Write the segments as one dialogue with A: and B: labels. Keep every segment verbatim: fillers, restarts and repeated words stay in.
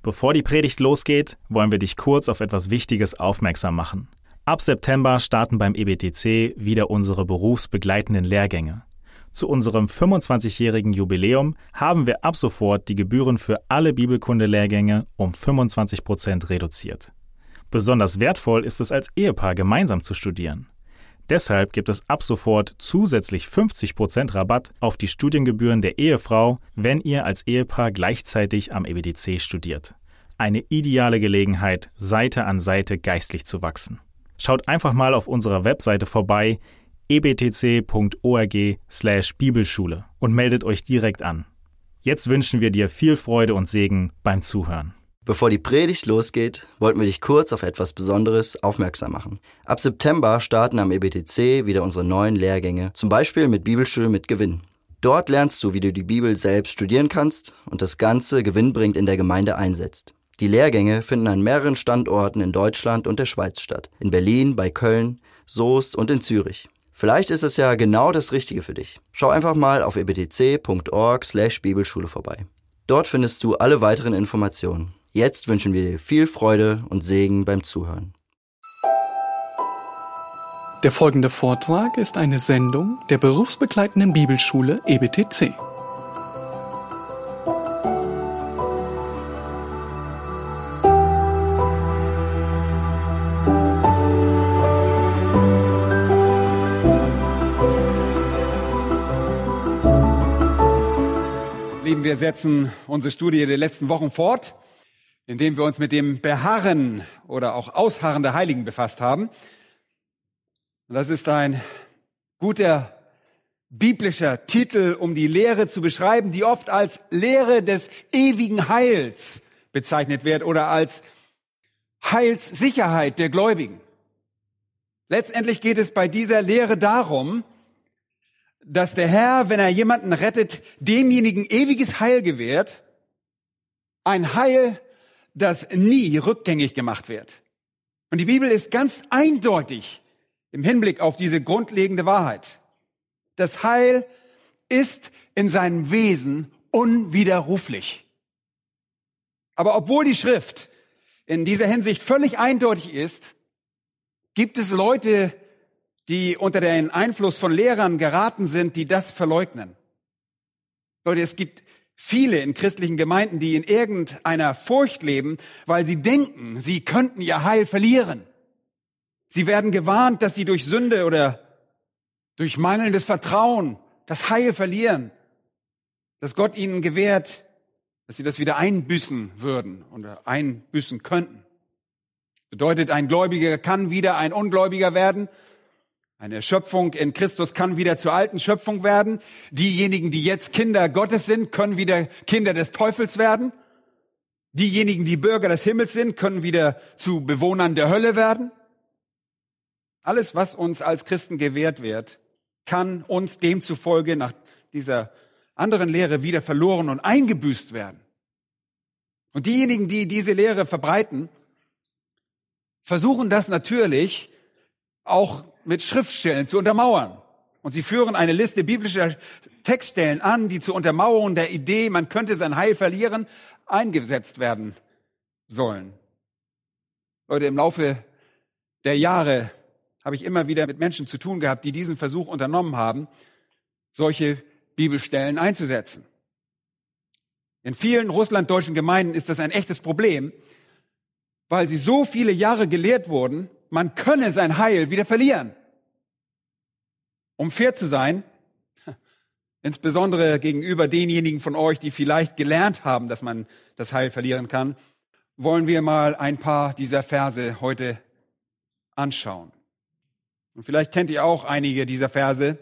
A: Bevor die Predigt losgeht, wollen wir dich kurz auf etwas Wichtiges aufmerksam machen. Ab September starten beim E B T C wieder unsere berufsbegleitenden Lehrgänge. Zu unserem fünfundzwanzigjährigen Jubiläum haben wir ab sofort die Gebühren für alle Bibelkunde-Lehrgänge um fünfundzwanzig Prozent reduziert. Besonders wertvoll ist es als Ehepaar gemeinsam zu studieren. Deshalb gibt es ab sofort zusätzlich fünfzig Prozent Rabatt auf die Studiengebühren der Ehefrau, wenn ihr als Ehepaar gleichzeitig am E B T C studiert. Eine ideale Gelegenheit, Seite an Seite geistlich zu wachsen. Schaut einfach mal auf unserer Webseite vorbei, e b t c punkt org slash Bibelschule und meldet euch direkt an. Jetzt wünschen wir dir viel Freude und Segen beim Zuhören.
B: Bevor die Predigt losgeht, wollten wir dich kurz auf etwas Besonderes aufmerksam machen. Ab September starten am E B T C wieder unsere neuen Lehrgänge, zum Beispiel mit Bibelschule mit Gewinn. Dort lernst du, wie du die Bibel selbst studieren kannst und das Ganze gewinnbringend in der Gemeinde einsetzt. Die Lehrgänge finden an mehreren Standorten in Deutschland und der Schweiz statt. In Berlin, bei Köln, Soest und in Zürich. Vielleicht ist es ja genau das Richtige für dich. Schau einfach mal auf e b t c punkt org slash Bibelschule vorbei. Dort findest du alle weiteren Informationen. Jetzt wünschen wir dir viel Freude und Segen beim Zuhören.
C: Der folgende Vortrag ist eine Sendung der berufsbegleitenden Bibelschule E B T C.
D: Lieben, wir setzen unsere Studie der letzten Wochen fort, indem wir uns mit dem Beharren oder auch Ausharren der Heiligen befasst haben. Und das ist ein guter biblischer Titel, um die Lehre zu beschreiben, die oft als Lehre des ewigen Heils bezeichnet wird oder als Heilssicherheit der Gläubigen. Letztendlich geht es bei dieser Lehre darum, dass der Herr, wenn er jemanden rettet, demjenigen ewiges Heil gewährt, ein Heil, das nie rückgängig gemacht wird. Und die Bibel ist ganz eindeutig im Hinblick auf diese grundlegende Wahrheit. Das Heil ist in seinem Wesen unwiderruflich. Aber obwohl die Schrift in dieser Hinsicht völlig eindeutig ist, gibt es Leute, die unter den Einfluss von Lehrern geraten sind, die das verleugnen. Leute, es gibt viele in christlichen Gemeinden, die in irgendeiner Furcht leben, weil sie denken, sie könnten ihr Heil verlieren. Sie werden gewarnt, dass sie durch Sünde oder durch mangelndes Vertrauen das Heil verlieren, dass Gott ihnen gewährt, dass sie das wieder einbüßen würden oder einbüßen könnten. Bedeutet, ein Gläubiger kann wieder ein Ungläubiger werden. Eine Schöpfung in Christus kann wieder zur alten Schöpfung werden. Diejenigen, die jetzt Kinder Gottes sind, können wieder Kinder des Teufels werden. Diejenigen, die Bürger des Himmels sind, können wieder zu Bewohnern der Hölle werden. Alles, was uns als Christen gewährt wird, kann uns demzufolge nach dieser anderen Lehre wieder verloren und eingebüßt werden. Und diejenigen, die diese Lehre verbreiten, versuchen das natürlich auch mit Schriftstellen zu untermauern. Und sie führen eine Liste biblischer Textstellen an, die zur Untermauerung der Idee, man könnte sein Heil verlieren, eingesetzt werden sollen. Leute, im Laufe der Jahre habe ich immer wieder mit Menschen zu tun gehabt, die diesen Versuch unternommen haben, solche Bibelstellen einzusetzen. In vielen russlanddeutschen Gemeinden ist das ein echtes Problem, weil sie so viele Jahre gelehrt wurden, man könne sein Heil wieder verlieren. Um fair zu sein, insbesondere gegenüber denjenigen von euch, die vielleicht gelernt haben, dass man das Heil verlieren kann, wollen wir mal ein paar dieser Verse heute anschauen. Und vielleicht kennt ihr auch einige dieser Verse.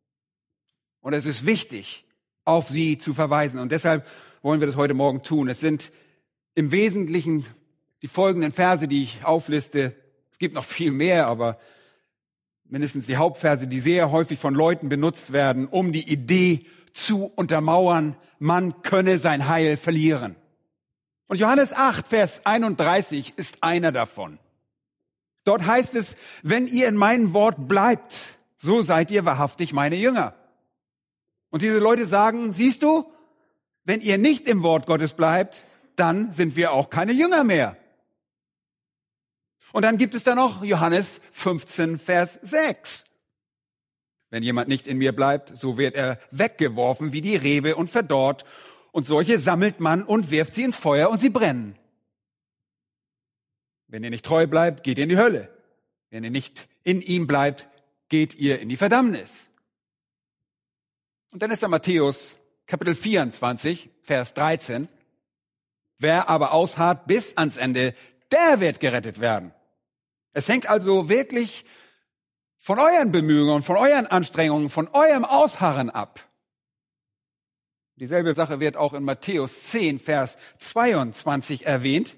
D: Und es ist wichtig, auf sie zu verweisen. Und deshalb wollen wir das heute Morgen tun. Es sind im Wesentlichen die folgenden Verse, die ich aufliste. Es gibt noch viel mehr, aber mindestens die Hauptverse, die sehr häufig von Leuten benutzt werden, um die Idee zu untermauern, man könne sein Heil verlieren. Und Johannes acht, Vers einunddreißig ist einer davon. Dort heißt es, wenn ihr in meinem Wort bleibt, so seid ihr wahrhaftig meine Jünger. Und diese Leute sagen, siehst du, wenn ihr nicht im Wort Gottes bleibt, dann sind wir auch keine Jünger mehr. Und dann gibt es da noch Johannes fünfzehn, Vers sechs. Wenn jemand nicht in mir bleibt, so wird er weggeworfen wie die Rebe und verdorrt. Und solche sammelt man und wirft sie ins Feuer und sie brennen. Wenn ihr nicht treu bleibt, geht ihr in die Hölle. Wenn ihr nicht in ihm bleibt, geht ihr in die Verdammnis. Und dann ist da Matthäus Kapitel vierundzwanzig, Vers dreizehn. Wer aber ausharrt bis ans Ende, der wird gerettet werden. Es hängt also wirklich von euren Bemühungen, von euren Anstrengungen, von eurem Ausharren ab. Dieselbe Sache wird auch in Matthäus zehn, Vers zweiundzwanzig erwähnt.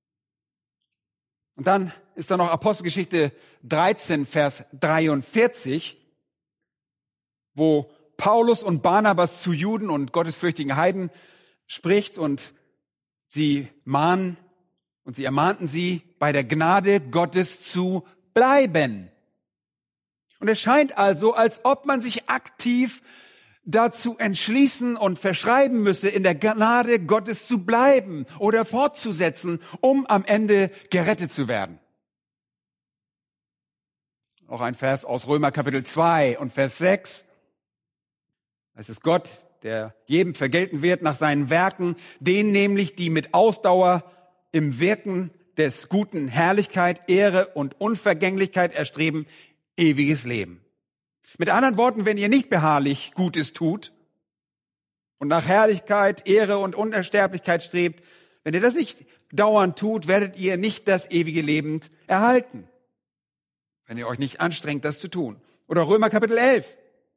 D: Und dann ist da noch Apostelgeschichte dreizehn, Vers dreiundvierzig, wo Paulus und Barnabas zu Juden und gottesfürchtigen Heiden spricht und sie mahnen und sie ermahnten sie, bei der Gnade Gottes zu bleiben. Und es scheint also, als ob man sich aktiv dazu entschließen und verschreiben müsse, in der Gnade Gottes zu bleiben oder fortzusetzen, um am Ende gerettet zu werden. Auch ein Vers aus Römer Kapitel zwei und Vers sechs. Es ist Gott, der jedem vergelten wird nach seinen Werken, denen nämlich, die mit Ausdauer im Wirken des Guten Herrlichkeit, Ehre und Unvergänglichkeit erstreben, ewiges Leben. Mit anderen Worten, wenn ihr nicht beharrlich Gutes tut und nach Herrlichkeit, Ehre und Unsterblichkeit strebt, wenn ihr das nicht dauernd tut, werdet ihr nicht das ewige Leben erhalten. Wenn ihr euch nicht anstrengt, das zu tun. Oder Römer Kapitel elf.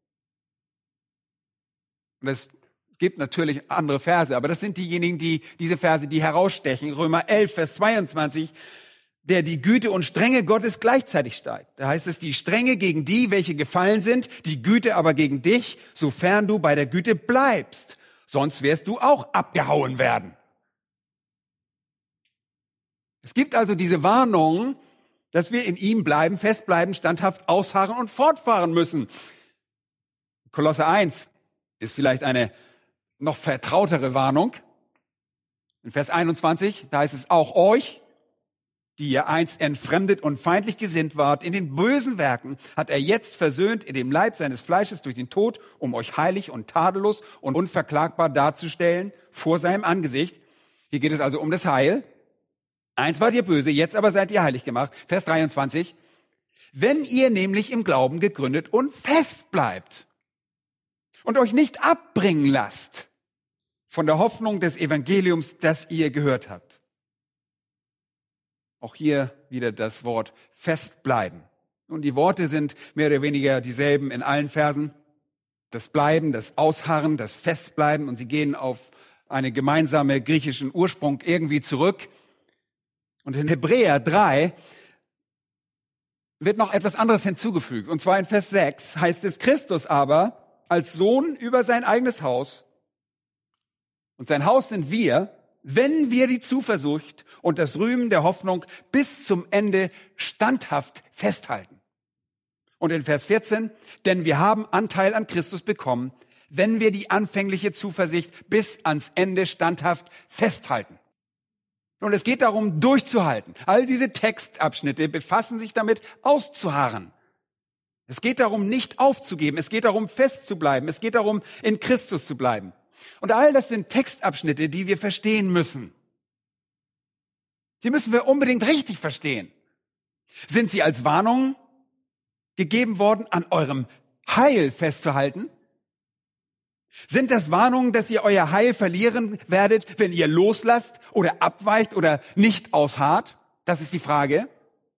D: Und es gibt natürlich andere Verse, aber das sind diejenigen, die diese Verse, die herausstechen. Römer elf, Vers zweiundzwanzig, der die Güte und Strenge Gottes gleichzeitig steigt. Da heißt es, die Strenge gegen die, welche gefallen sind, die Güte aber gegen dich, sofern du bei der Güte bleibst. Sonst wirst du auch abgehauen werden. Es gibt also diese Warnung, dass wir in ihm bleiben, festbleiben, standhaft ausharren und fortfahren müssen. Kolosser eins ist vielleicht eine noch vertrautere Warnung. In Vers einundzwanzig, da heißt es auch euch, die ihr einst entfremdet und feindlich gesinnt wart, in den bösen Werken hat er jetzt versöhnt in dem Leib seines Fleisches durch den Tod, um euch heilig und tadellos und unverklagbar darzustellen vor seinem Angesicht. Hier geht es also um das Heil. Einst wart ihr böse, jetzt aber seid ihr heilig gemacht. Vers dreiundzwanzig. Wenn ihr nämlich im Glauben gegründet und fest bleibt und euch nicht abbringen lasst von der Hoffnung des Evangeliums, das ihr gehört habt. Auch hier wieder das Wort festbleiben. Und die Worte sind mehr oder weniger dieselben in allen Versen. Das Bleiben, das Ausharren, das Festbleiben. Und sie gehen auf einen gemeinsamen griechischen Ursprung irgendwie zurück. Und in Hebräer drei wird noch etwas anderes hinzugefügt. Und zwar in Vers sechs heißt es, Christus aber als Sohn über sein eigenes Haus. Und sein Haus sind wir, wenn wir die Zuversicht und das Rühmen der Hoffnung bis zum Ende standhaft festhalten. Und in Vers vierzehn, denn wir haben Anteil an Christus bekommen, wenn wir die anfängliche Zuversicht bis ans Ende standhaft festhalten. Und es geht darum, durchzuhalten. All diese Textabschnitte befassen sich damit, auszuharren. Es geht darum, nicht aufzugeben. Es geht darum, festzubleiben. Es geht darum, in Christus zu bleiben. Und all das sind Textabschnitte, die wir verstehen müssen. Die müssen wir unbedingt richtig verstehen. Sind sie als Warnung gegeben worden, an eurem Heil festzuhalten? Sind das Warnungen, dass ihr euer Heil verlieren werdet, wenn ihr loslasst oder abweicht oder nicht ausharrt? Das ist die Frage.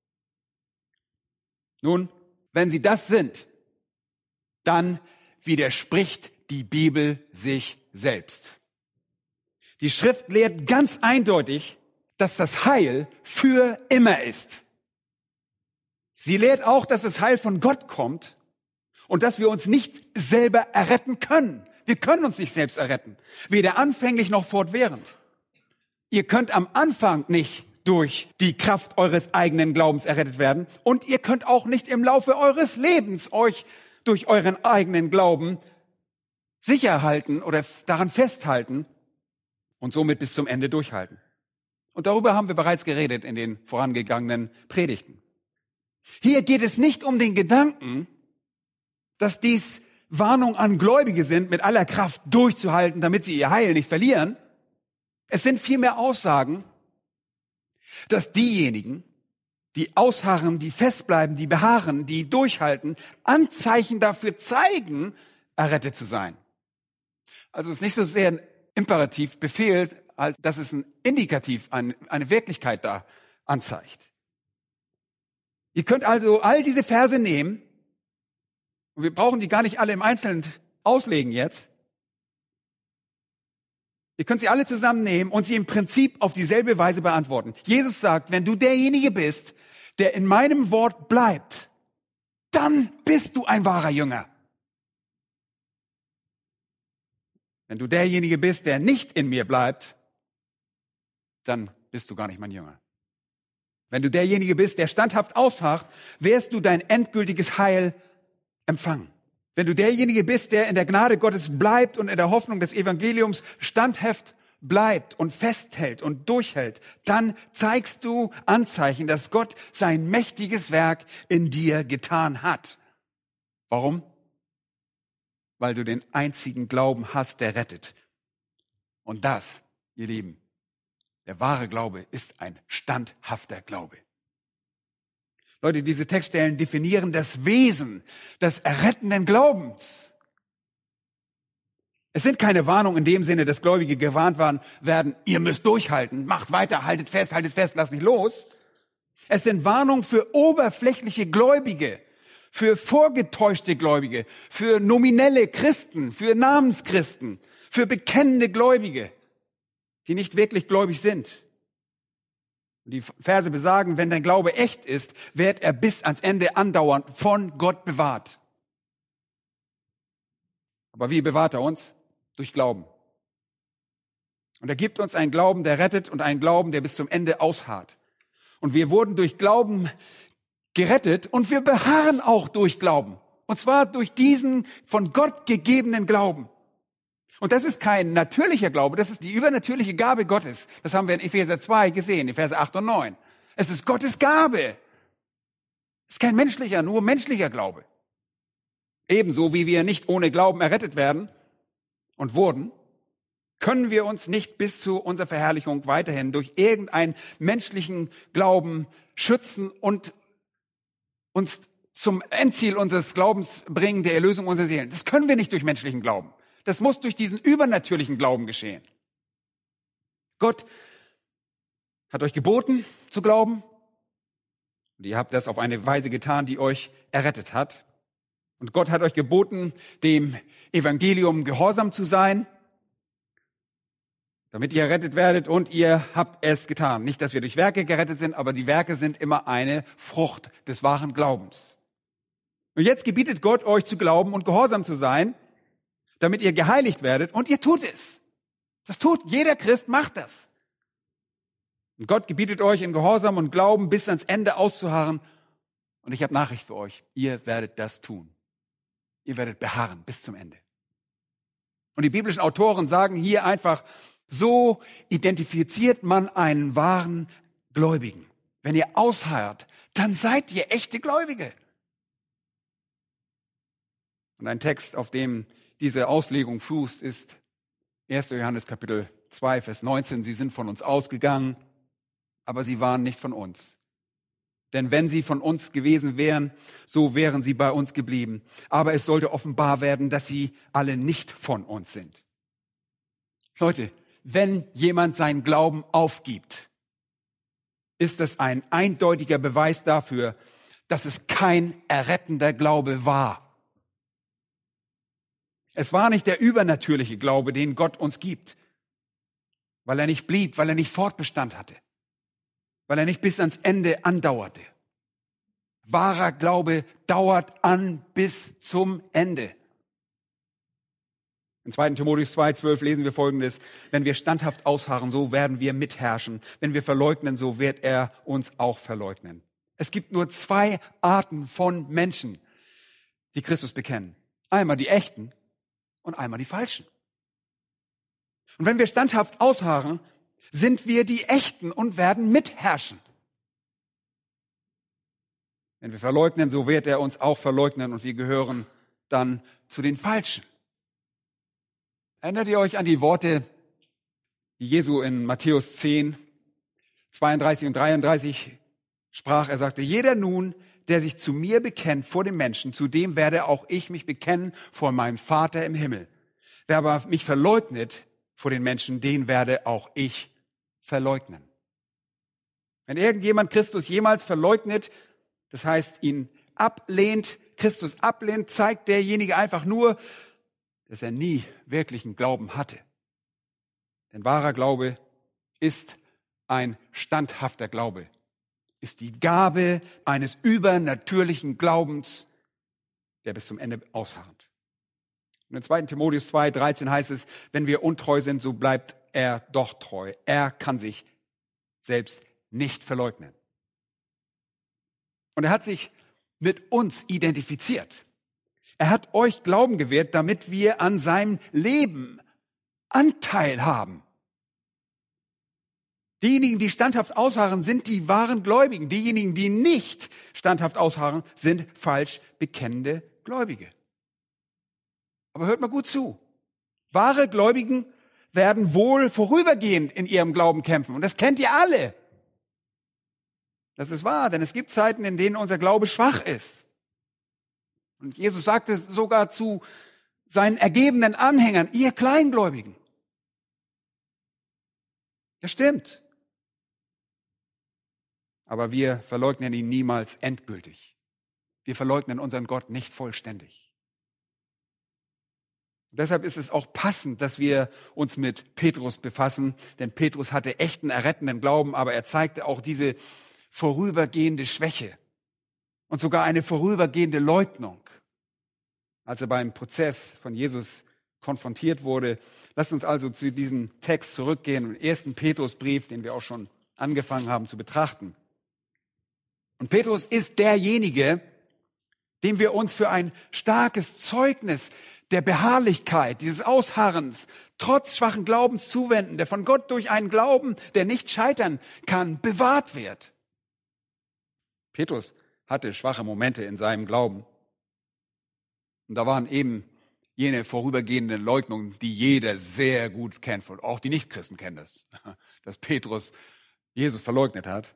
D: Nun, wenn sie das sind, dann widerspricht die Bibel sich selbst. Die Schrift lehrt ganz eindeutig, dass das Heil für immer ist. Sie lehrt auch, dass das Heil von Gott kommt und dass wir uns nicht selber erretten können. Wir können uns nicht selbst erretten, weder anfänglich noch fortwährend. Ihr könnt am Anfang nicht durch die Kraft eures eigenen Glaubens errettet werden und ihr könnt auch nicht im Laufe eures Lebens euch durch euren eigenen Glauben sicher halten oder daran festhalten. und somit bis zum Ende durchhalten. Und darüber haben wir bereits geredet in den vorangegangenen Predigten. Hier geht es nicht um den Gedanken, dass dies Warnung an Gläubige sind, mit aller Kraft durchzuhalten, damit sie ihr Heil nicht verlieren. Es sind vielmehr Aussagen, dass diejenigen, die ausharren, die festbleiben, die beharren, die durchhalten, Anzeichen dafür zeigen, errettet zu sein. Also es ist nicht so sehr ein Imperativ, Befehl, als dass es ein Indikativ, eine Wirklichkeit da anzeigt. Ihr könnt also all diese Verse nehmen, und wir brauchen die gar nicht alle im Einzelnen auslegen jetzt. Ihr könnt sie alle zusammennehmen und sie im Prinzip auf dieselbe Weise beantworten. Jesus sagt, wenn du derjenige bist, der in meinem Wort bleibt, dann bist du ein wahrer Jünger. Wenn du derjenige bist, der nicht in mir bleibt, dann bist du gar nicht mein Jünger. Wenn du derjenige bist, der standhaft ausharrt, wirst du dein endgültiges Heil empfangen. Wenn du derjenige bist, der in der Gnade Gottes bleibt und in der Hoffnung des Evangeliums standhaft bleibt und festhält und durchhält, dann zeigst du Anzeichen, dass Gott sein mächtiges Werk in dir getan hat. Warum? Weil du den einzigen Glauben hast, der rettet. Und das, ihr Lieben, der wahre Glaube ist ein standhafter Glaube. Leute, diese Textstellen definieren das Wesen des errettenden Glaubens. Es sind keine Warnungen in dem Sinne, dass Gläubige gewarnt waren, werden, ihr müsst durchhalten, macht weiter, haltet fest, haltet fest, lasst nicht los. Es sind Warnungen für oberflächliche Gläubige, für vorgetäuschte Gläubige, für nominelle Christen, für Namenschristen, für bekennende Gläubige, die nicht wirklich gläubig sind. Und die Verse besagen, wenn dein Glaube echt ist, wird er bis ans Ende andauern, von Gott bewahrt. Aber wie bewahrt er uns? Durch Glauben. Und er gibt uns einen Glauben, der rettet und einen Glauben, der bis zum Ende ausharrt. Und wir wurden durch Glauben gerettet und wir beharren auch durch Glauben. Und zwar durch diesen von Gott gegebenen Glauben. Und das ist kein natürlicher Glaube, das ist die übernatürliche Gabe Gottes. Das haben wir in Epheser zwei gesehen, in Verse acht und neun. Es ist Gottes Gabe. Es ist kein menschlicher, nur menschlicher Glaube. Ebenso wie wir nicht ohne Glauben errettet werden und wurden, können wir uns nicht bis zu unserer Verherrlichung weiterhin durch irgendeinen menschlichen Glauben schützen und uns zum Endziel unseres Glaubens bringen, der Erlösung unserer Seelen. Das können wir nicht durch menschlichen Glauben. Das muss durch diesen übernatürlichen Glauben geschehen. Gott hat euch geboten zu glauben. Und ihr habt das auf eine Weise getan, die euch errettet hat. Und Gott hat euch geboten, dem Evangelium gehorsam zu sein, damit ihr errettet werdet. Und ihr habt es getan. Nicht, dass wir durch Werke gerettet sind, aber die Werke sind immer eine Frucht des wahren Glaubens. Und jetzt gebietet Gott euch zu glauben und gehorsam zu sein, damit ihr geheiligt werdet, und ihr tut es. Das tut, jeder Christ macht das. Und Gott gebietet euch in Gehorsam und Glauben bis ans Ende auszuharren. Und ich habe Nachricht für euch, ihr werdet das tun. Ihr werdet beharren bis zum Ende. Und die biblischen Autoren sagen hier einfach, so identifiziert man einen wahren Gläubigen. Wenn ihr ausharrt, dann seid ihr echte Gläubige. Und ein Text, auf dem diese Auslegung fußt, ist erster Johannes Kapitel zwei, Vers neunzehn. Sie sind von uns ausgegangen, aber sie waren nicht von uns. Denn wenn sie von uns gewesen wären, so wären sie bei uns geblieben. Aber es sollte offenbar werden, dass sie alle nicht von uns sind. Leute, wenn jemand seinen Glauben aufgibt, ist das ein eindeutiger Beweis dafür, dass es kein errettender Glaube war. Es war nicht der übernatürliche Glaube, den Gott uns gibt, weil er nicht blieb, weil er nicht Fortbestand hatte, weil er nicht bis ans Ende andauerte. Wahrer Glaube dauert an bis zum Ende. In zweiter Timotheus zwei, zwölf lesen wir Folgendes: Wenn wir standhaft ausharren, so werden wir mitherrschen. Wenn wir verleugnen, so wird er uns auch verleugnen. Es gibt nur zwei Arten von Menschen, die Christus bekennen. Einmal die echten und einmal die falschen. Und wenn wir standhaft ausharren, sind wir die Echten und werden mitherrschen. Wenn wir verleugnen, so wird er uns auch verleugnen und wir gehören dann zu den Falschen. Erinnert ihr euch an die Worte, die Jesu in Matthäus zehn, zweiunddreißig und dreiunddreißig sprach? Er sagte, jeder nun, der sich zu mir bekennt vor den Menschen, zu dem werde auch ich mich bekennen vor meinem Vater im Himmel. Wer aber mich verleugnet vor den Menschen, den werde auch ich verleugnen. Wenn irgendjemand Christus jemals verleugnet, das heißt ihn ablehnt, Christus ablehnt, zeigt derjenige einfach nur, dass er nie wirklichen Glauben hatte. Denn wahrer Glaube ist ein standhafter Glaube, ist die Gabe eines übernatürlichen Glaubens, der bis zum Ende ausharrt. Und in zweiten Timotheus zwei, dreizehn heißt es, wenn wir untreu sind, so bleibt er doch treu. Er kann sich selbst nicht verleugnen. Und er hat sich mit uns identifiziert. Er hat euch Glauben gewährt, damit wir an seinem Leben Anteil haben. Diejenigen, die standhaft ausharren, sind die wahren Gläubigen. Diejenigen, die nicht standhaft ausharren, sind falsch bekennende Gläubige. Aber hört mal gut zu. Wahre Gläubigen werden wohl vorübergehend in ihrem Glauben kämpfen. Und das kennt ihr alle. Das ist wahr, denn es gibt Zeiten, in denen unser Glaube schwach ist. Und Jesus sagte sogar zu seinen ergebenen Anhängern, ihr Kleingläubigen. Das stimmt. Aber wir verleugnen ihn niemals endgültig. Wir verleugnen unseren Gott nicht vollständig. Und deshalb ist es auch passend, dass wir uns mit Petrus befassen, denn Petrus hatte echten, errettenden Glauben, aber er zeigte auch diese vorübergehende Schwäche und sogar eine vorübergehende Leugnung. Als er beim Prozess von Jesus konfrontiert wurde. Lasst uns also zu diesem Text zurückgehen, im ersten Petrusbrief, den wir auch schon angefangen haben zu betrachten. Und Petrus ist derjenige, dem wir uns für ein starkes Zeugnis der Beharrlichkeit, dieses Ausharrens, trotz schwachen Glaubens zuwenden, der von Gott durch einen Glauben, der nicht scheitern kann, bewahrt wird. Petrus hatte schwache Momente in seinem Glauben. Und da waren eben jene vorübergehenden Leugnungen, die jeder sehr gut kennt, und auch die Nichtchristen kennen das, dass Petrus Jesus verleugnet hat.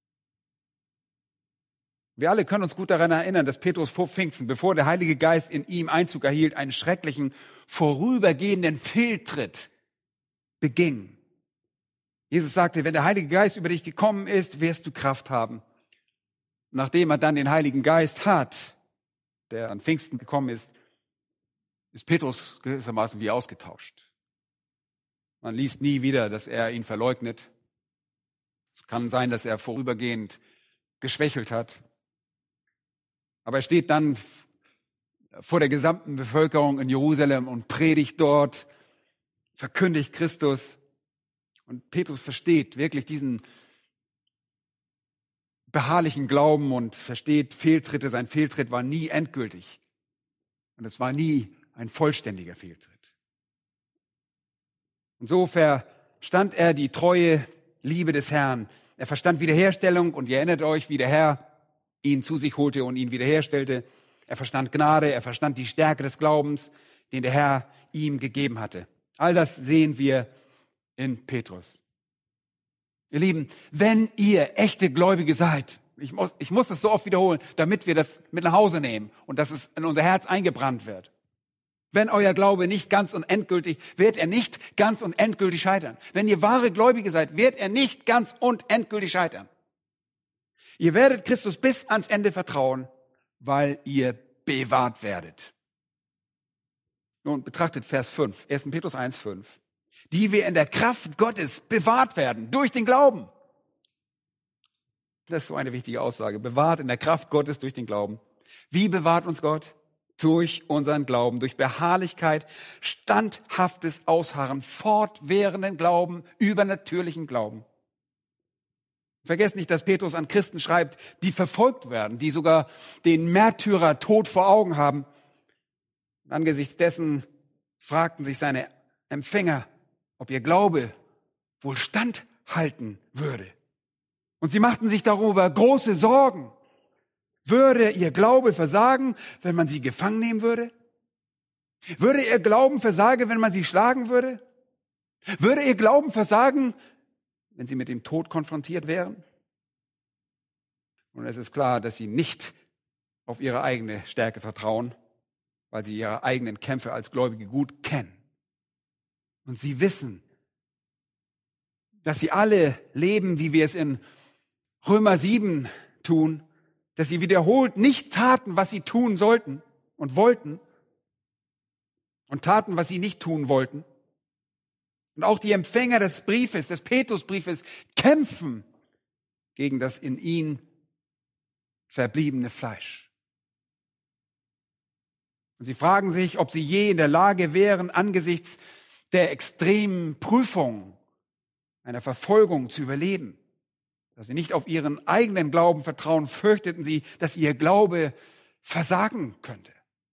D: Wir alle können uns gut daran erinnern, dass Petrus vor Pfingsten, bevor der Heilige Geist in ihm Einzug erhielt, einen schrecklichen, vorübergehenden Fehltritt beging. Jesus sagte, wenn der Heilige Geist über dich gekommen ist, wirst du Kraft haben. Nachdem er dann den Heiligen Geist hat, der an Pfingsten gekommen ist, ist Petrus gewissermaßen wie ausgetauscht. Man liest nie wieder, dass er ihn verleugnet. Es kann sein, dass er vorübergehend geschwächelt hat. Aber er steht dann vor der gesamten Bevölkerung in Jerusalem und predigt dort, verkündigt Christus. Und Petrus versteht wirklich diesen beharrlichen Glauben und versteht Fehltritte. Sein Fehltritt war nie endgültig. Und es war nie ein vollständiger Fehltritt. Und so verstand er die treue Liebe des Herrn. Er verstand Wiederherstellung und ihr erinnert euch, wie der Herr ihn zu sich holte und ihn wiederherstellte. Er verstand Gnade, er verstand die Stärke des Glaubens, den der Herr ihm gegeben hatte. All das sehen wir in Petrus. Ihr Lieben, wenn ihr echte Gläubige seid, ich muss, ich muss das so oft wiederholen, damit wir das mit nach Hause nehmen und dass es in unser Herz eingebrannt wird. Wenn euer Glaube nicht ganz und endgültig, wird er nicht ganz und endgültig scheitern. Wenn ihr wahre Gläubige seid, wird er nicht ganz und endgültig scheitern. Ihr werdet Christus bis ans Ende vertrauen, weil ihr bewahrt werdet. Nun betrachtet Vers fünf, erster Petrus eins, fünf. Die wir in der Kraft Gottes bewahrt werden, durch den Glauben. Das ist so eine wichtige Aussage. Bewahrt in der Kraft Gottes durch den Glauben. Wie bewahrt uns Gott? Durch unseren Glauben, durch Beharrlichkeit, standhaftes Ausharren, fortwährenden Glauben, übernatürlichen Glauben. Vergesst nicht, dass Petrus an Christen schreibt, die verfolgt werden, die sogar den Märtyrer Tod vor Augen haben. Und angesichts dessen fragten sich seine Empfänger, ob ihr Glaube wohl standhalten würde. Und sie machten sich darüber große Sorgen. Würde ihr Glaube versagen, wenn man sie gefangen nehmen würde? Würde ihr Glauben versagen, wenn man sie schlagen würde? Würde ihr Glauben versagen, wenn sie mit dem Tod konfrontiert wären? Und es ist klar, dass sie nicht auf ihre eigene Stärke vertrauen, weil sie ihre eigenen Kämpfe als Gläubige gut kennen. Und sie wissen, dass sie alle leben, wie wir es in Römer sieben tun, dass sie wiederholt nicht taten, was sie tun sollten und wollten, und taten, was sie nicht tun wollten. Und auch die Empfänger des Briefes, des Petrusbriefes, kämpfen gegen das in ihnen verbliebene Fleisch. Und sie fragen sich, ob sie je in der Lage wären, angesichts der extremen Prüfung einer Verfolgung zu überleben. Dass sie nicht auf ihren eigenen Glauben vertrauen, fürchteten sie, dass ihr Glaube versagen könnte.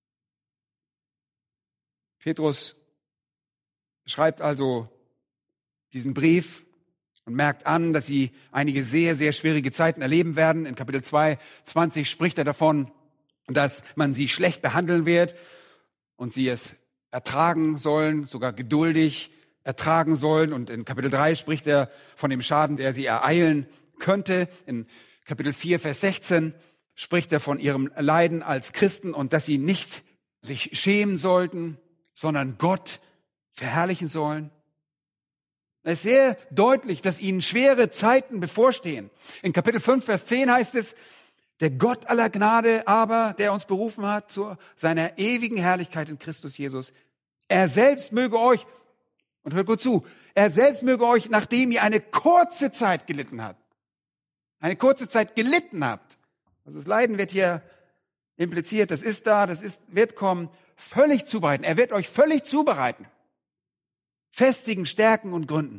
D: Petrus schreibt also diesen Brief und merkt an, dass sie einige sehr, sehr schwierige Zeiten erleben werden. In Kapitel zwei, zwanzig spricht er davon, dass man sie schlecht behandeln wird und sie es ertragen sollen, sogar geduldig ertragen sollen. Und in Kapitel drei spricht er von dem Schaden, der sie ereilen könnte. In Kapitel vier, Vers sechzehn spricht er von ihrem Leiden als Christen und dass sie nicht sich schämen sollten, sondern Gott verherrlichen sollen. Es ist sehr deutlich, dass ihnen schwere Zeiten bevorstehen. In Kapitel fünf, Vers zehn heißt es, der Gott aller Gnade aber, der uns berufen hat zu seiner ewigen Herrlichkeit in Christus Jesus, er selbst möge euch, und hört gut zu, er selbst möge euch, nachdem ihr eine kurze Zeit gelitten habt, eine kurze Zeit gelitten habt, also das Leiden wird hier impliziert, das ist da, das ist, wird kommen, völlig zubereiten. Er wird euch völlig zubereiten. Festigen, stärken und gründen.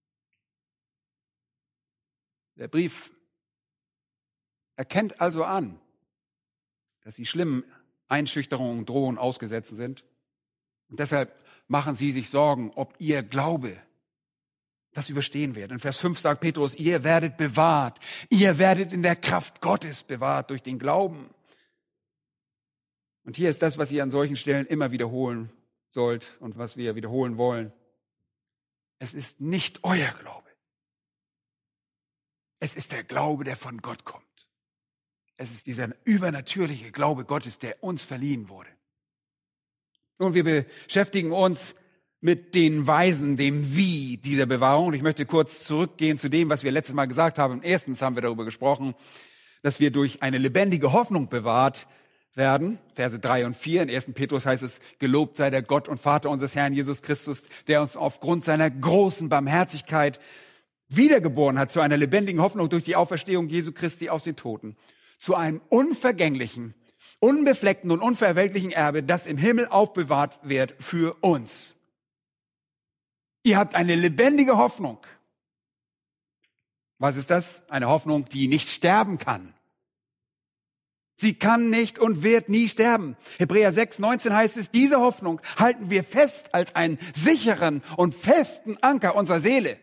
D: Der Brief erkennt also an, dass sie schlimmen Einschüchterungen und Drohungen ausgesetzt sind. Und deshalb machen sie sich Sorgen, ob ihr Glaube das überstehen wird. In Vers fünf sagt Petrus, ihr werdet bewahrt. Ihr werdet in der Kraft Gottes bewahrt durch den Glauben. Und hier ist das, was ihr an solchen Stellen immer wiederholen sollt und was wir wiederholen wollen. Es ist nicht euer Glaube. Es ist der Glaube, der von Gott kommt. Es ist dieser übernatürliche Glaube Gottes, der uns verliehen wurde. Und wir beschäftigen uns mit den Weisen, dem Wie dieser Bewahrung. Und ich möchte kurz zurückgehen zu dem, was wir letztes Mal gesagt haben. Erstens haben wir darüber gesprochen, dass wir durch eine lebendige Hoffnung bewahrt werden. Verse drei und vier. In ersten Petrus heißt es, gelobt sei der Gott und Vater unseres Herrn Jesus Christus, der uns aufgrund seiner großen Barmherzigkeit wiedergeboren hat zu einer lebendigen Hoffnung durch die Auferstehung Jesu Christi aus den Toten, zu einem unvergänglichen, unbefleckten und unverwelklichen Erbe, das im Himmel aufbewahrt wird für uns. Ihr habt eine lebendige Hoffnung. Was ist das? Eine Hoffnung, die nicht sterben kann. Sie kann nicht und wird nie sterben. Hebräer sechs, neunzehn heißt es, diese Hoffnung halten wir fest als einen sicheren und festen Anker unserer Seele.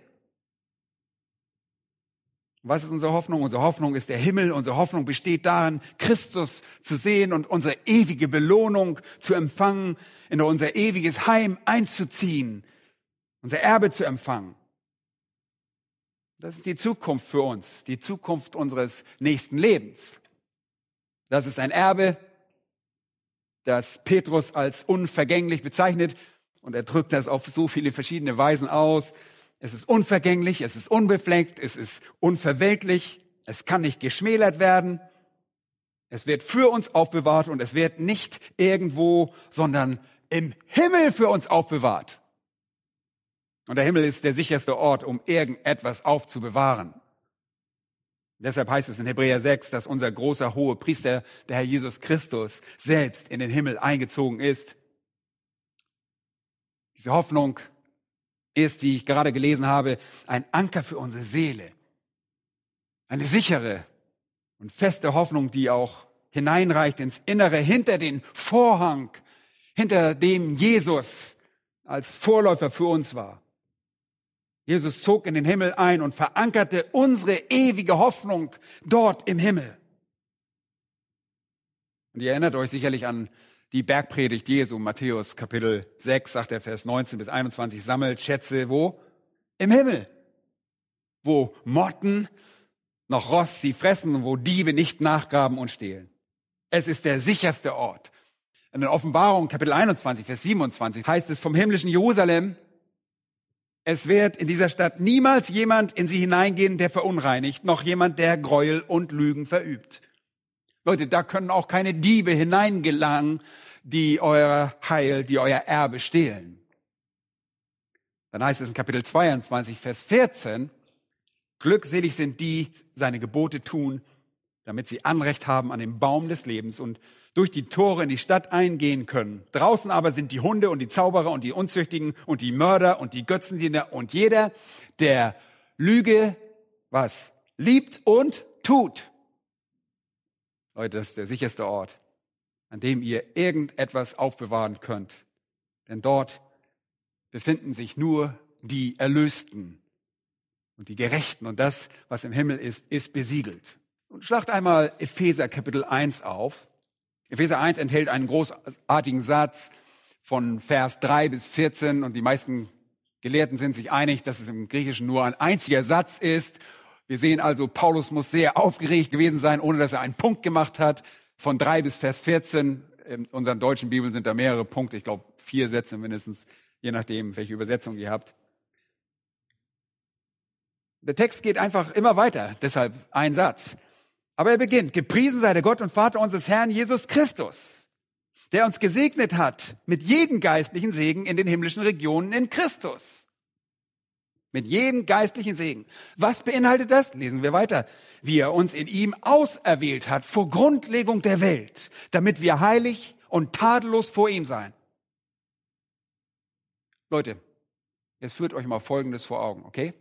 D: Was ist unsere Hoffnung? Unsere Hoffnung ist der Himmel. Unsere Hoffnung besteht darin, Christus zu sehen und unsere ewige Belohnung zu empfangen, in unser ewiges Heim einzuziehen, unser Erbe zu empfangen. Das ist die Zukunft für uns, die Zukunft unseres nächsten Lebens. Das ist ein Erbe, das Petrus als unvergänglich bezeichnet. Und er drückt das auf so viele verschiedene Weisen aus. Es ist unvergänglich, es ist unbefleckt, es ist unverwelklich, es kann nicht geschmälert werden. Es wird für uns aufbewahrt und es wird nicht irgendwo, sondern im Himmel für uns aufbewahrt. Und der Himmel ist der sicherste Ort, um irgendetwas aufzubewahren. Deshalb heißt es in Hebräer sechs, dass unser großer hohe Priester, der Herr Jesus Christus, selbst in den Himmel eingezogen ist. Diese Hoffnung ist, wie ich gerade gelesen habe, ein Anker für unsere Seele. Eine sichere und feste Hoffnung, die auch hineinreicht ins Innere, hinter den Vorhang, hinter dem Jesus als Vorläufer für uns war. Jesus zog in den Himmel ein und verankerte unsere ewige Hoffnung dort im Himmel. Und ihr erinnert euch sicherlich an die Bergpredigt Jesu, Matthäus Kapitel sechs, sagt er Vers neunzehn bis einundzwanzig, sammelt Schätze wo? Im Himmel. Wo Motten noch Rost sie fressen und wo Diebe nicht nachgraben und stehlen. Es ist der sicherste Ort. In der Offenbarung Kapitel einundzwanzig, Vers siebenundzwanzig heißt es vom himmlischen Jerusalem, es wird in dieser Stadt niemals jemand in sie hineingehen, der verunreinigt, noch jemand, der Gräuel und Lügen verübt. Leute, da können auch keine Diebe hineingelangen, die euer Heil, die euer Erbe stehlen. Dann heißt es in Kapitel zweiundzwanzig, Vers vierzehn, glückselig sind die, seine Gebote tun, damit sie Anrecht haben an dem Baum des Lebens und durch die Tore in die Stadt eingehen können. Draußen aber sind die Hunde und die Zauberer und die Unzüchtigen und die Mörder und die Götzendiener und jeder, der Lüge, was? Liebt und tut. Leute, das ist der sicherste Ort, an dem ihr irgendetwas aufbewahren könnt. Denn dort befinden sich nur die Erlösten und die Gerechten. Und das, was im Himmel ist, ist besiegelt. Und schlagt einmal Epheser Kapitel eins auf. Epheser eins enthält einen großartigen Satz von Vers drei bis vierzehn. Und die meisten Gelehrten sind sich einig, dass es im Griechischen nur ein einziger Satz ist. Wir sehen also, Paulus muss sehr aufgeregt gewesen sein, ohne dass er einen Punkt gemacht hat. Von drei bis Vers vierzehn. In unseren deutschen Bibeln sind da mehrere Punkte. Ich glaube, vier Sätze mindestens, je nachdem, welche Übersetzung ihr habt. Der Text geht einfach immer weiter, deshalb ein Satz. Aber er beginnt, gepriesen sei der Gott und Vater unseres Herrn Jesus Christus, der uns gesegnet hat mit jedem geistlichen Segen in den himmlischen Regionen in Christus. Mit jedem geistlichen Segen. Was beinhaltet das? Lesen wir weiter. Wie er uns in ihm auserwählt hat vor Grundlegung der Welt, damit wir heilig und tadellos vor ihm seien. Leute, jetzt führt euch mal Folgendes vor Augen, okay?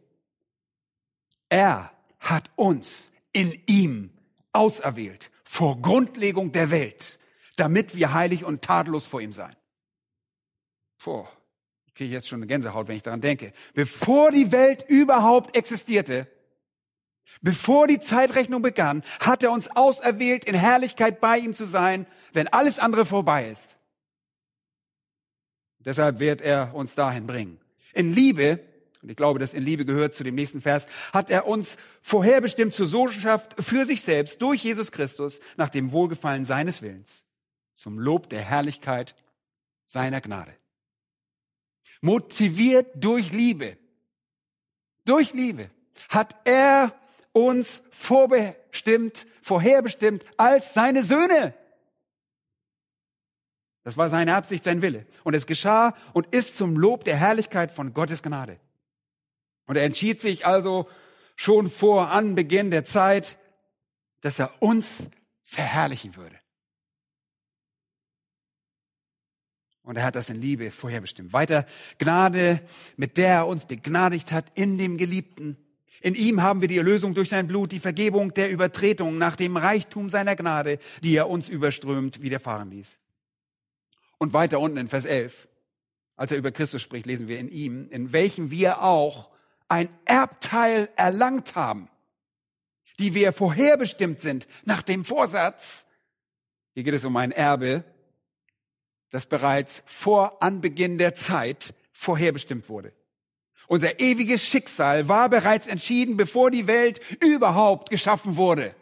D: Er hat uns in ihm auserwählt vor Grundlegung der Welt, damit wir heilig und tadellos vor ihm seien. Puh. Ich kriege jetzt schon eine Gänsehaut, wenn ich daran denke. Bevor die Welt überhaupt existierte, bevor die Zeitrechnung begann, hat er uns auserwählt, in Herrlichkeit bei ihm zu sein, wenn alles andere vorbei ist. Deshalb wird er uns dahin bringen. In Liebe, und ich glaube, dass in Liebe gehört zu dem nächsten Vers, hat er uns vorherbestimmt zur Sohnschaft für sich selbst durch Jesus Christus nach dem Wohlgefallen seines Willens, zum Lob der Herrlichkeit seiner Gnade. Motiviert durch Liebe, durch Liebe hat er uns vorbestimmt, vorherbestimmt als seine Söhne. Das war seine Absicht, sein Wille. Und es geschah und ist zum Lob der Herrlichkeit von Gottes Gnade. Und er entschied sich also schon vor Anbeginn der Zeit, dass er uns verherrlichen würde. Und er hat das in Liebe vorherbestimmt. Weiter, Gnade, mit der er uns begnadigt hat in dem Geliebten. In ihm haben wir die Erlösung durch sein Blut, die Vergebung der Übertretungen nach dem Reichtum seiner Gnade, die er uns überströmt widerfahren ließ. Und weiter unten in Vers elf, als er über Christus spricht, lesen wir in ihm, in welchem wir auch ein Erbteil erlangt haben, die wir vorherbestimmt sind nach dem Vorsatz. Hier geht es um ein Erbe, das bereits vor Anbeginn der Zeit vorherbestimmt wurde. Unser ewiges Schicksal war bereits entschieden, bevor die Welt überhaupt geschaffen wurde.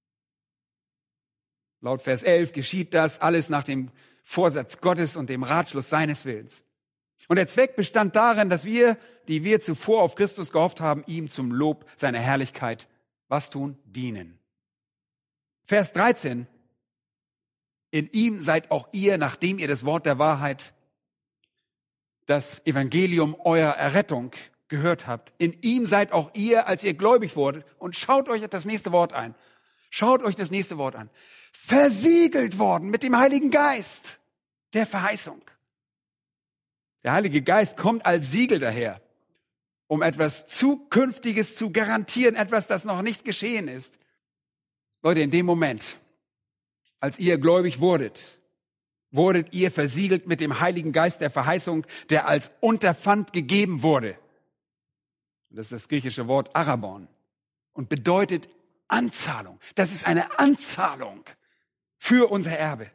D: Laut Vers elf geschieht das alles nach dem Vorsatz Gottes und dem Ratschluss seines Willens. Und der Zweck bestand darin, dass wir, die wir zuvor auf Christus gehofft haben, ihm zum Lob seiner Herrlichkeit, was tun? Dienen. Vers dreizehn. In ihm seid auch ihr, nachdem ihr das Wort der Wahrheit, das Evangelium eurer Errettung gehört habt. In ihm seid auch ihr, als ihr gläubig wurdet. Und schaut euch das nächste Wort ein. Schaut euch das nächste Wort an. Versiegelt worden mit dem Heiligen Geist der Verheißung. Der Heilige Geist kommt als Siegel daher, um etwas Zukünftiges zu garantieren, etwas, das noch nicht geschehen ist. Leute, in dem Moment, als ihr gläubig wurdet, wurdet ihr versiegelt mit dem Heiligen Geist der Verheißung, der als Unterpfand gegeben wurde. Das ist das griechische Wort Arabon und bedeutet Anzahlung. Das ist eine Anzahlung für unser Erbe.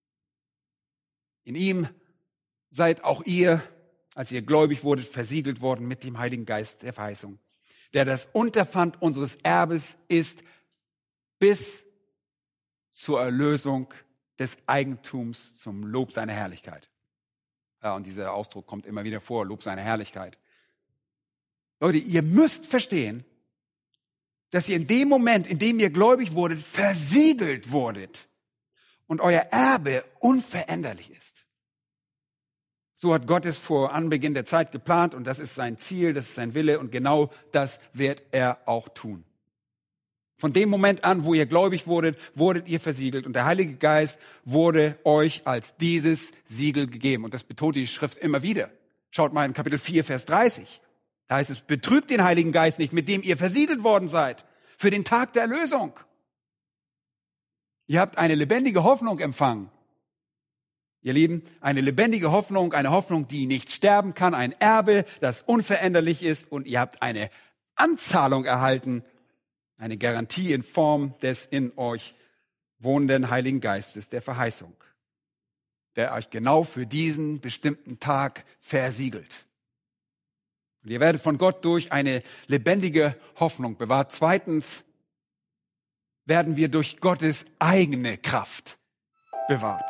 D: In ihm seid auch ihr, als ihr gläubig wurdet, versiegelt worden mit dem Heiligen Geist der Verheißung, der das Unterpfand unseres Erbes ist bis zur Erlösung des Eigentums zum Lob seiner Herrlichkeit. Ja, und dieser Ausdruck kommt immer wieder vor, Lob seiner Herrlichkeit. Leute, ihr müsst verstehen, dass ihr in dem Moment, in dem ihr gläubig wurdet, versiegelt wurdet und euer Erbe unveränderlich ist. So hat Gott es vor Anbeginn der Zeit geplant und das ist sein Ziel, das ist sein Wille und genau das wird er auch tun. Von dem Moment an, wo ihr gläubig wurdet, wurdet ihr versiegelt und der Heilige Geist wurde euch als dieses Siegel gegeben. Und das betont die Schrift immer wieder. Schaut mal in Kapitel vier, Vers dreißig. Da heißt es, betrübt den Heiligen Geist nicht, mit dem ihr versiegelt worden seid, für den Tag der Erlösung. Ihr habt eine lebendige Hoffnung empfangen. Ihr Lieben, eine lebendige Hoffnung, eine Hoffnung, die nicht sterben kann, ein Erbe, das unveränderlich ist und ihr habt eine Anzahlung erhalten, eine Garantie in Form des in euch wohnenden Heiligen Geistes der Verheißung, der euch genau für diesen bestimmten Tag versiegelt. Und ihr werdet von Gott durch eine lebendige Hoffnung bewahrt. Zweitens werden wir durch Gottes eigene Kraft bewahrt.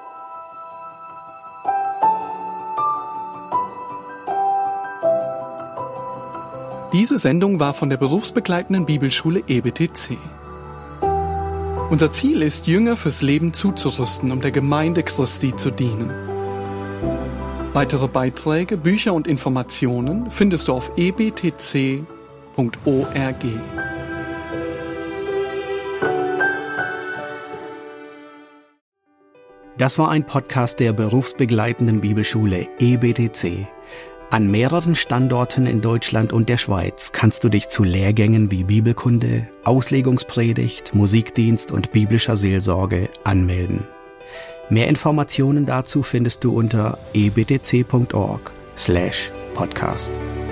C: Diese Sendung war von der berufsbegleitenden Bibelschule E B T C. Unser Ziel ist, Jünger fürs Leben zuzurüsten, um der Gemeinde Christi zu dienen. Weitere Beiträge, Bücher und Informationen findest du auf e b t c punkt org.
E: Das war ein Podcast der berufsbegleitenden Bibelschule E B T C. An mehreren Standorten in Deutschland und der Schweiz kannst du dich zu Lehrgängen wie Bibelkunde, Auslegungspredigt, Musikdienst und biblischer Seelsorge anmelden. Mehr Informationen dazu findest du unter e b t c punkt org slash podcast.